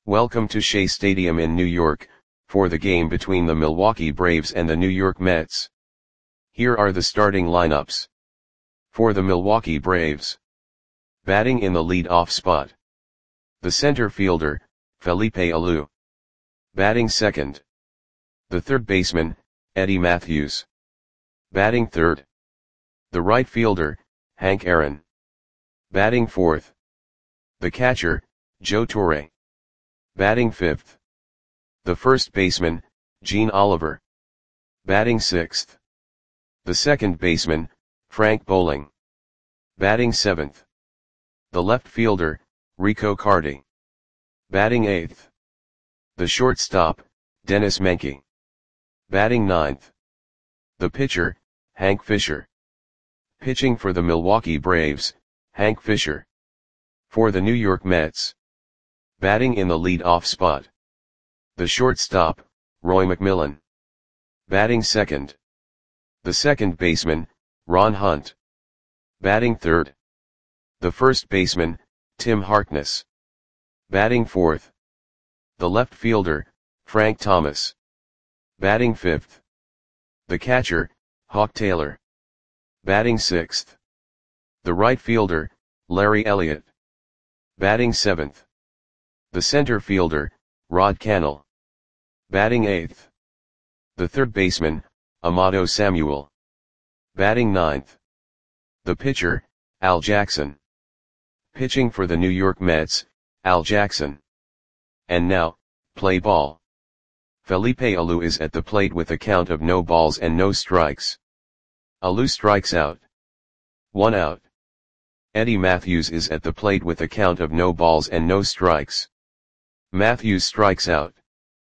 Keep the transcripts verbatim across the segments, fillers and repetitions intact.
Welcome to Shea Stadium in New York, for the game between the Milwaukee Braves and the New York Mets. Here are the starting lineups. For the Milwaukee Braves. Batting in the lead-off spot. The center fielder, Felipe Alou. Batting second. The third baseman, Eddie Mathews. Batting third. The right fielder, Hank Aaron. Batting fourth. The catcher, Joe Torre. Batting fifth. The first baseman, Gene Oliver. Batting sixth. The second baseman, Frank Bowling. Batting seventh. The left fielder, Rico Carty. Batting eighth. The shortstop, Dennis Menke. Batting ninth. The pitcher, Hank Fisher. Pitching for the Milwaukee Braves, Hank Fisher. For the New York Mets. Batting in the lead-off spot. The shortstop, Roy McMillan. Batting second. The second baseman, Ron Hunt. Batting third. The first baseman, Tim Harkness. Batting fourth. The left fielder, Frank Thomas. Batting fifth. The catcher, Hawk Taylor. Batting sixth. The right fielder, Larry Elliott. Batting seventh. The center fielder, Rod Cannell. Batting eighth. The third baseman, Amato Samuel. Batting ninth. The pitcher, Al Jackson. Pitching for the New York Mets, Al Jackson. And now, play ball. Felipe Alou is at the plate with a count of no balls and no strikes. Alou strikes out. One out. Eddie Mathews is at the plate with a count of no balls and no strikes. Mathews strikes out.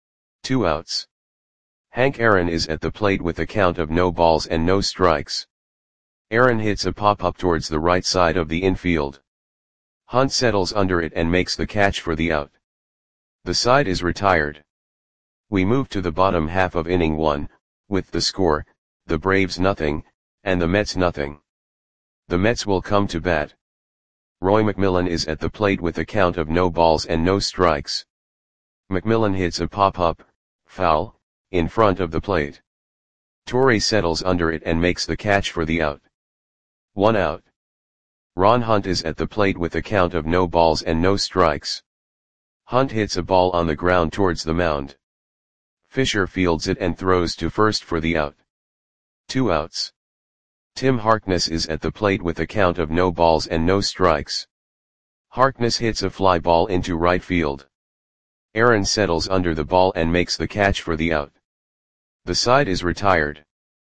Two outs. Hank Aaron is at the plate with a count of no balls and no strikes. Aaron hits a pop-up towards the right side of the infield. Hunt settles under it and makes the catch for the out. The side is retired. We move to the bottom half of inning one, with the score, the Braves nothing, and the Mets nothing. The Mets will come to bat. Roy McMillan is at the plate with a count of no balls and no strikes. McMillan hits a pop-up, foul, in front of the plate. Torre settles under it and makes the catch for the out. One out. Ron Hunt is at the plate with a count of no balls and no strikes. Hunt hits a ball on the ground towards the mound. Fisher fields it and throws to first for the out. Two outs. Tim Harkness is at the plate with a count of no balls and no strikes. Harkness hits a fly ball into right field. Aaron settles under the ball and makes the catch for the out. The side is retired.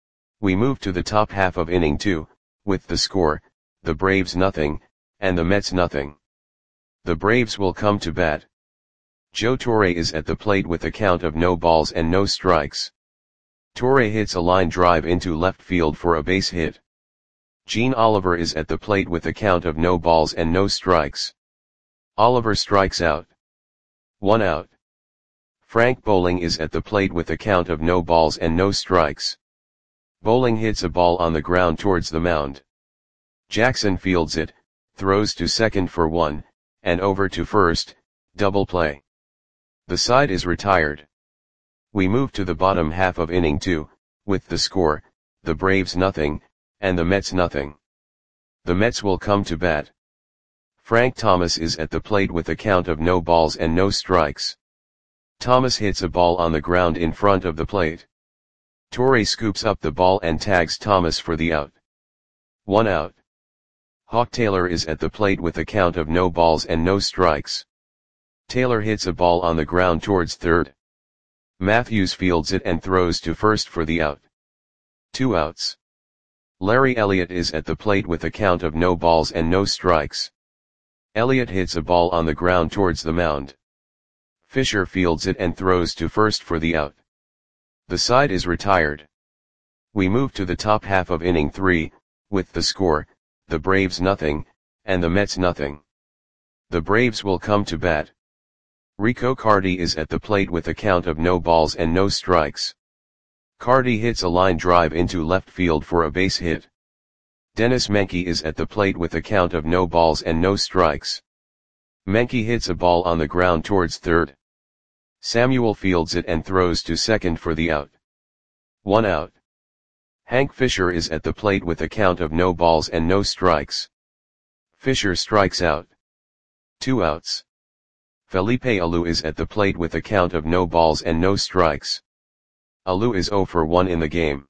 We move to the top half of inning two, with the score, the Braves nothing, and the Mets nothing. The Braves will come to bat. Joe Torre is at the plate with a count of no balls and no strikes. Torre hits a line drive into left field for a base hit. Gene Oliver is at the plate with a count of no balls and no strikes. Oliver strikes out. One out. Frank Bowling is at the plate with a count of no balls and no strikes. Bowling hits a ball on the ground towards the mound. Jackson fields it, throws to second for one, and over to first, double play. The side is retired. We move to the bottom half of inning two, with the score, the Braves nothing, and the Mets nothing. The Mets will come to bat. Frank Thomas is at the plate with a count of no balls and no strikes. Thomas hits a ball on the ground in front of the plate. Torre scoops up the ball and tags Thomas for the out. One out. Hawk Taylor is at the plate with a count of no balls and no strikes. Taylor hits a ball on the ground towards third. Mathews fields it and throws to first for the out. Two outs. Larry Elliott is at the plate with a count of no balls and no strikes. Elliott hits a ball on the ground towards the mound. Fisher fields it and throws to first for the out. The side is retired. We move to the top half of inning three, with the score, the Braves nothing, and the Mets nothing. The Braves will come to bat. Rico Carty is at the plate with a count of no balls and no strikes. Carty hits a line drive into left field for a base hit. Dennis Menke is at the plate with a count of no balls and no strikes. Menke hits a ball on the ground towards third. Samuel fields it and throws to second for the out. One out. Hank Fisher is at the plate with a count of no balls and no strikes. Fisher strikes out. Two outs. Felipe Alou is at the plate with a count of no balls and no strikes. Alou is oh for one in the game.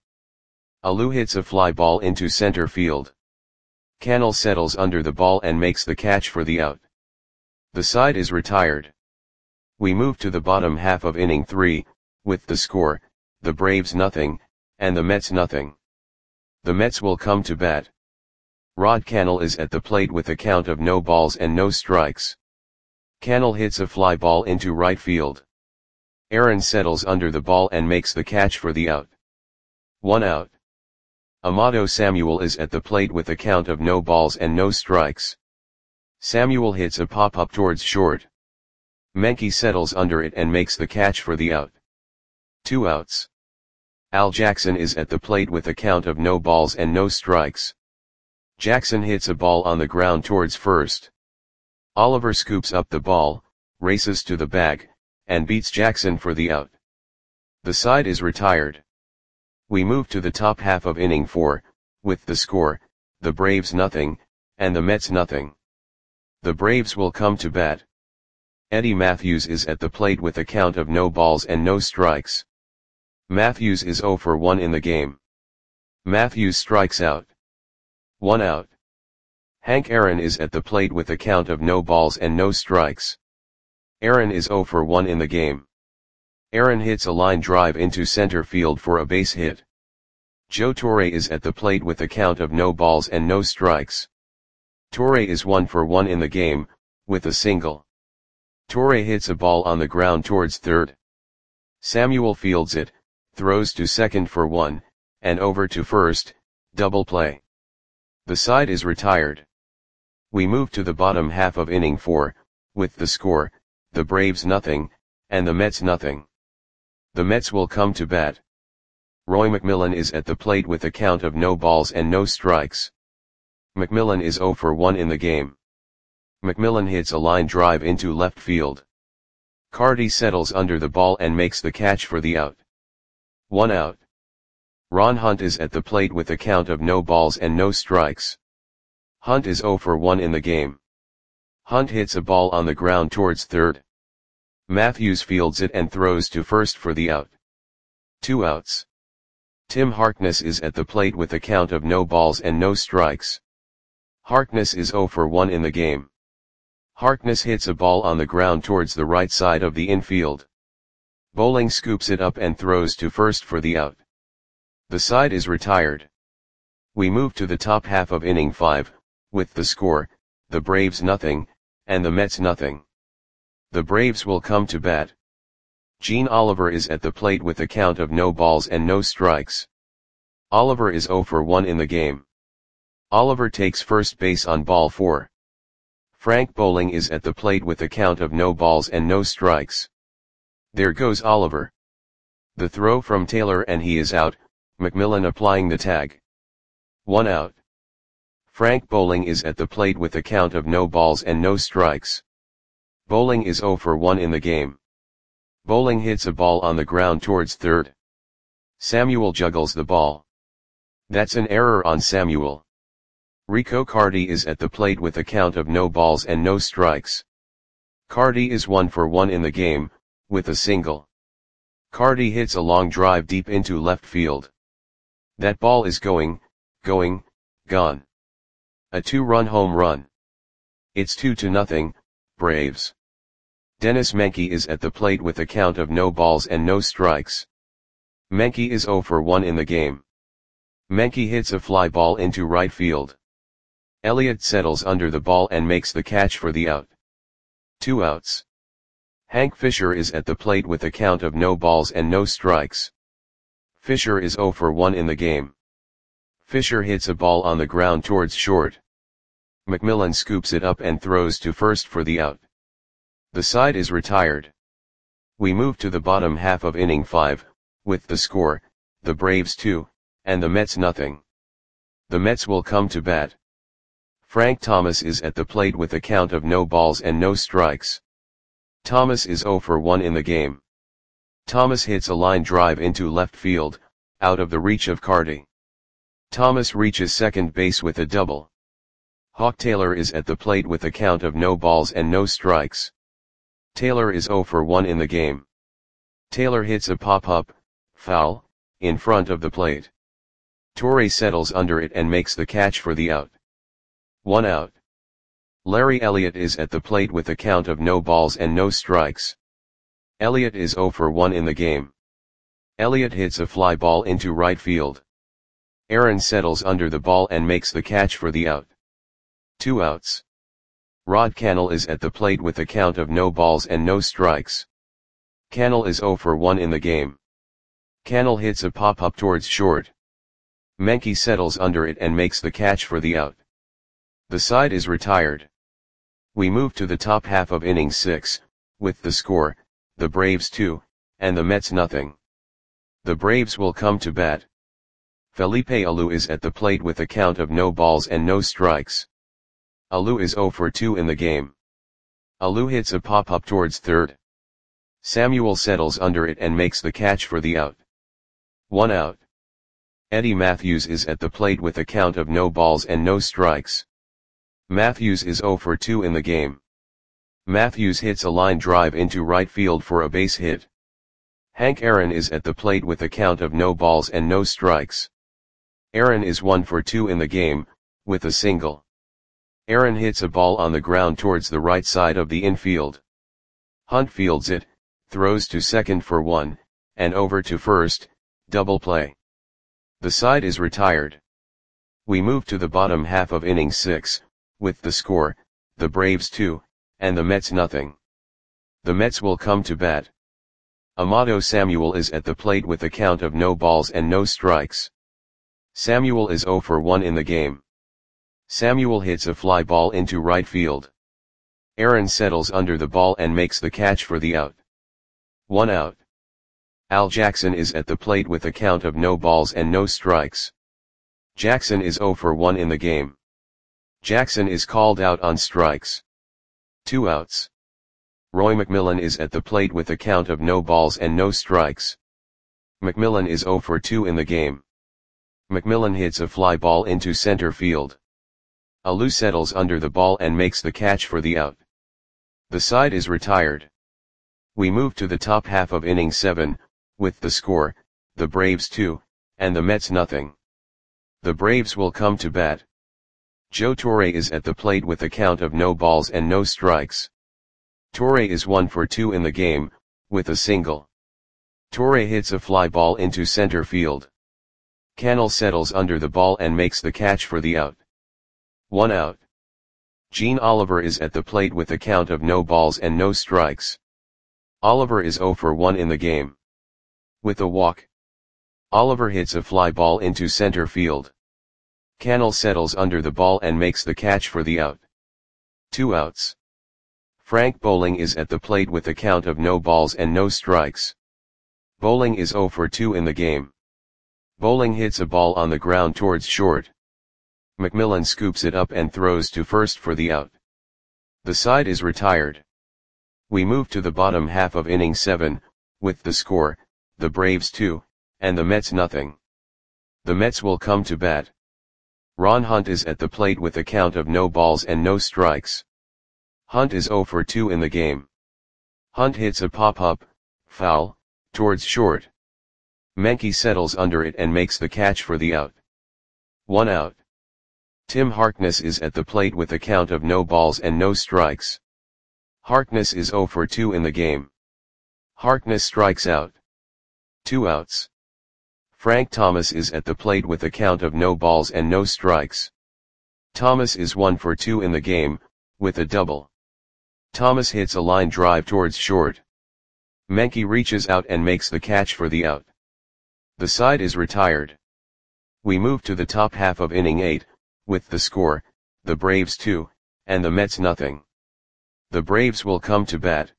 Alou hits a fly ball into center field. Cannell settles under the ball and makes the catch for the out. The side is retired. We move to the bottom half of inning three, with the score, the Braves nothing, and the Mets nothing. The Mets will come to bat. Rod Cannell is at the plate with a count of no balls and no strikes. Cannell hits a fly ball into right field. Aaron settles under the ball and makes the catch for the out. One out. Amato Samuel is at the plate with a count of no balls and no strikes. Samuel hits a pop-up towards short. Menke settles under it and makes the catch for the out. Two outs. Al Jackson is at the plate with a count of no balls and no strikes. Jackson hits a ball on the ground towards first. Oliver scoops up the ball, races to the bag, and beats Jackson for the out. The side is retired. We move to the top half of inning four, with the score, the Braves nothing, and the Mets nothing. The Braves will come to bat. Eddie Matthews is at the plate with a count of no balls and no strikes. Matthews is oh for one in the game. Matthews strikes out. One out. Hank Aaron is at the plate with a count of no balls and no strikes. Aaron is oh for one in the game. Aaron hits a line drive into center field for a base hit. Joe Torre is at the plate with a count of no balls and no strikes. Torre is one for one in the game, with a single. Torre hits a ball on the ground towards third. Samuel fields it, throws to second for one, and over to first, double play. The side is retired. We move to the bottom half of inning four, with the score, the Braves nothing, and the Mets nothing. The Mets will come to bat. Roy McMillan is at the plate with a count of no balls and no strikes. McMillan is oh for one in the game. McMillan hits a line drive into left field. Carty settles under the ball and makes the catch for the out. One out. Ron Hunt is at the plate with a count of no balls and no strikes. Hunt is oh for one in the game. Hunt hits a ball on the ground towards third. Matthews fields it and throws to first for the out. Two outs. Tim Harkness is at the plate with a count of no balls and no strikes. Harkness is oh for one in the game. Harkness hits a ball on the ground towards the right side of the infield. Bowling scoops it up and throws to first for the out. The side is retired. We move to the top half of inning five, with the score, the Braves nothing, and the Mets nothing. The Braves will come to bat. Gene Oliver is at the plate with a count of no balls and no strikes. Oliver is oh for one in the game. Oliver takes first base on ball four. Frank Bowling is at the plate with a count of no balls and no strikes. There goes Oliver. The throw from Taylor and he is out, McMillan applying the tag. One out. Frank Bowling is at the plate with a count of no balls and no strikes. Bowling is oh for one in the game. Bowling hits a ball on the ground towards third. Samuel juggles the ball. That's an error on Samuel. Rico Carty is at the plate with a count of no balls and no strikes. Carty is one for one in the game, with a single. Carty hits a long drive deep into left field. That ball is going, going, gone. A two-run home run. It's two to nothing, Braves. Dennis Menke is at the plate with a count of no balls and no strikes. Menke is oh for one in the game. Menke hits a fly ball into right field. Elliott settles under the ball and makes the catch for the out. Two outs. Hank Fisher is at the plate with a count of no balls and no strikes. Fisher is oh for one in the game. Fisher hits a ball on the ground towards short. McMillan scoops it up and throws to first for the out. The side is retired. We move to the bottom half of inning five, with the score, the Braves two, and the Mets nothing. The Mets will come to bat. Frank Thomas is at the plate with a count of no balls and no strikes. Thomas is oh for one in the game. Thomas hits a line drive into left field, out of the reach of Carty. Thomas reaches second base with a double. Hawk Taylor is at the plate with a count of no balls and no strikes. Taylor is oh for one in the game. Taylor hits a pop-up, foul, in front of the plate. Torre settles under it and makes the catch for the out. One out. Larry Elliott is at the plate with a count of no balls and no strikes. Elliott is oh for one in the game. Elliott hits a fly ball into right field. Aaron settles under the ball and makes the catch for the out. Two outs. Rod Cannell is at the plate with a count of no balls and no strikes. Cannell is oh for one in the game. Cannell hits a pop-up towards short. Menke settles under it and makes the catch for the out. The side is retired. We move to the top half of inning six, with the score, the Braves two, and the Mets nothing. The Braves will come to bat. Felipe Alou is at the plate with a count of no balls and no strikes. Alou is oh for two in the game. Alou hits a pop-up towards third. Samuel settles under it and makes the catch for the out. One out. Eddie Matthews is at the plate with a count of no balls and no strikes. Matthews is oh for two in the game. Matthews hits a line drive into right field for a base hit. Hank Aaron is at the plate with a count of no balls and no strikes. Aaron is one for two in the game, with a single. Aaron hits a ball on the ground towards the right side of the infield. Hunt fields it, throws to second for one, and over to first, double play. The side is retired. We move to the bottom half of inning six, with the score, the Braves two, and the Mets nothing. The Mets will come to bat. Amato Samuel is at the plate with a count of no balls and no strikes. Samuel is oh for one in the game. Samuel hits a fly ball into right field. Aaron settles under the ball and makes the catch for the out. One out. Al Jackson is at the plate with a count of no balls and no strikes. Jackson is oh for one in the game. Jackson is called out on strikes. Two outs. Roy McMillan is at the plate with a count of no balls and no strikes. McMillan is oh for two in the game. McMillan hits a fly ball into center field. Alou settles under the ball and makes the catch for the out. The side is retired. We move to the top half of inning seven, with the score, the Braves two, and the Mets nothing. The Braves will come to bat. Joe Torre is at the plate with a count of no balls and no strikes. Torre is one for two in the game, with a single. Torre hits a fly ball into center field. Cannell settles under the ball and makes the catch for the out. One out. Gene Oliver is at the plate with a count of no balls and no strikes. Oliver is oh for one in the game. With a walk. Oliver hits a fly ball into center field. Cannell settles under the ball and makes the catch for the out. Two outs. Frank Bowling is at the plate with a count of no balls and no strikes. Bowling is oh for two in the game. Bowling hits a ball on the ground towards short. McMillan scoops it up and throws to first for the out. The side is retired. We move to the bottom half of inning seven, with the score, the Braves two, and the Mets nothing. The Mets will come to bat. Ron Hunt is at the plate with a count of no balls and no strikes. Hunt is oh for two in the game. Hunt hits a pop-up, foul, towards short. Menke settles under it and makes the catch for the out. One out. Tim Harkness is at the plate with a count of no balls and no strikes. Harkness is oh for two in the game. Harkness strikes out. Two outs. Frank Thomas is at the plate with a count of no balls and no strikes. Thomas is one for two in the game, with a double. Thomas hits a line drive towards short. Menke reaches out and makes the catch for the out. The side is retired. We move to the top half of inning eight, with the score, the Braves two, and the Mets nothing. The Braves will come to bat.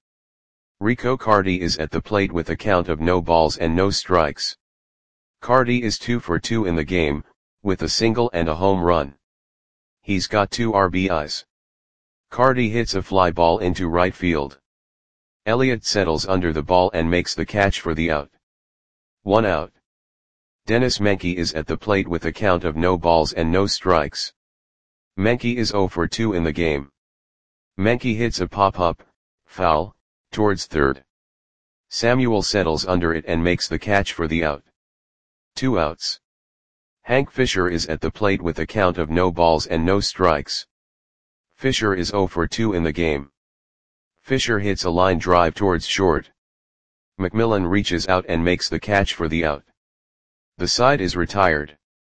Rico Carty is at the plate with a count of no balls and no strikes. Carty is two for two in the game, with a single and a home run. He's got two R B Is. Carty hits a fly ball into right field. Elliott settles under the ball and makes the catch for the out. One out. Dennis Menke is at the plate with a count of no balls and no strikes. Menke is zero for two in the game. Menke hits a pop-up, foul, towards third. Samuel settles under it and makes the catch for the out. Two outs. Hank Fisher is at the plate with a count of no balls and no strikes. Fisher is zero for two in the game. Fisher hits a line drive towards short. McMillan reaches out and makes the catch for the out. The side is retired.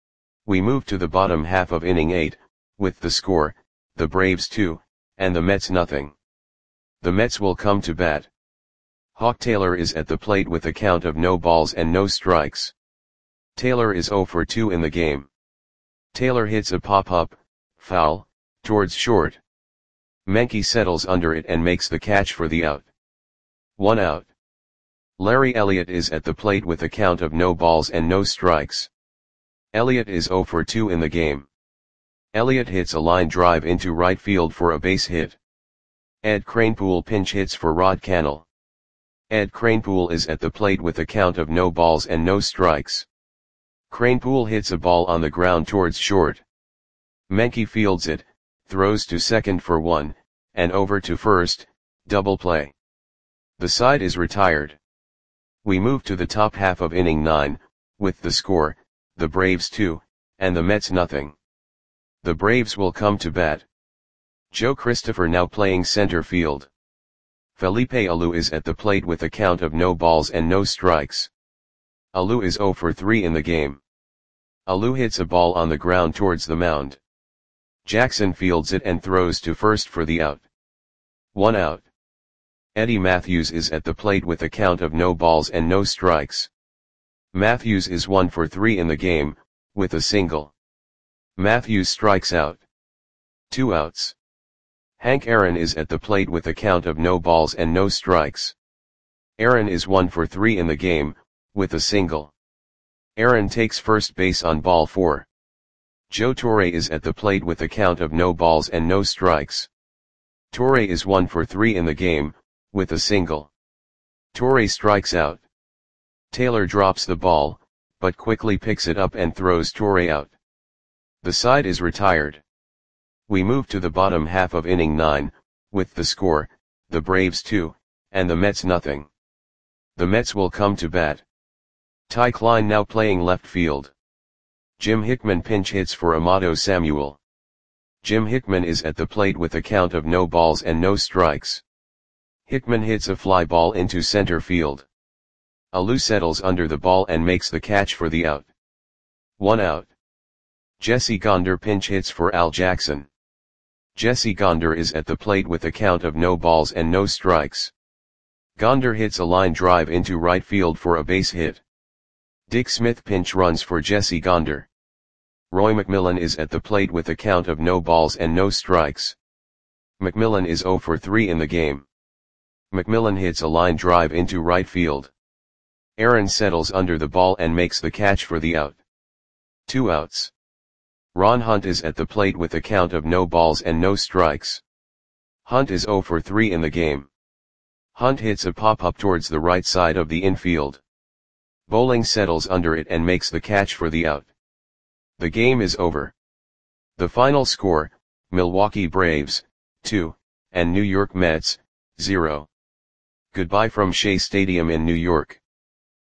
We move to the bottom half of inning eight, with the score, the Braves two, and the Mets nothing. The Mets will come to bat. Hawk Taylor is at the plate with a count of no balls and no strikes. Taylor is zero for two in the game. Taylor hits a pop-up, foul, towards short. Menke settles under it and makes the catch for the out. One out. Larry Elliott is at the plate with a count of no balls and no strikes. Elliott is zero for two in the game. Elliott hits a line drive into right field for a base hit. Ed Kranepool pinch hits for Rod Cannell. Ed Kranepool is at the plate with a count of no balls and no strikes. Kranepool hits a ball on the ground towards short. Menke fields it, throws to second for one, and over to first, double play. The side is retired. We move to the top half of inning nine, with the score, the Braves two, and the Mets nothing. The Braves will come to bat. Joe Christopher now playing center field. Felipe Alou is at the plate with a count of no balls and no strikes. Alou is zero for three in the game. Alou hits a ball on the ground towards the mound. Jackson fields it and throws to first for the out. One out. Eddie Matthews is at the plate with a count of no balls and no strikes. Matthews is one for three in the game, with a single. Matthews strikes out. Two outs. Hank Aaron is at the plate with a count of no balls and no strikes. Aaron is one for three in the game, with a single. Aaron takes first base on ball four. Joe Torre is at the plate with a count of no balls and no strikes. Torre is one for three in the game, with a single. Torre strikes out. Taylor drops the ball, but quickly picks it up and throws Torre out. The side is retired. We move to the bottom half of inning nine, with the score, the Braves two, and the Mets nothing. The Mets will come to bat. Ty Klein now playing left field. Jim Hickman pinch hits for Amato Samuel. Jim Hickman is at the plate with a count of no balls and no strikes. Hickman hits a fly ball into center field. Alou settles under the ball and makes the catch for the out. One out. Jesse Gonder pinch hits for Al Jackson. Jesse Gonder is at the plate with a count of no balls and no strikes. Gonder hits a line drive into right field for a base hit. Dick Smith pinch runs for Jesse Gonder. Roy McMillan is at the plate with a count of no balls and no strikes. McMillan is zero for three in the game. McMillan hits a line drive into right field. Aaron settles under the ball and makes the catch for the out. Two outs. Ron Hunt is at the plate with a count of no balls and no strikes. Hunt is zero for three in the game. Hunt hits a pop-up towards the right side of the infield. Bowling settles under it and makes the catch for the out. The game is over. The final score, Milwaukee Braves, two, and New York Mets, zero. Goodbye from Shea Stadium in New York.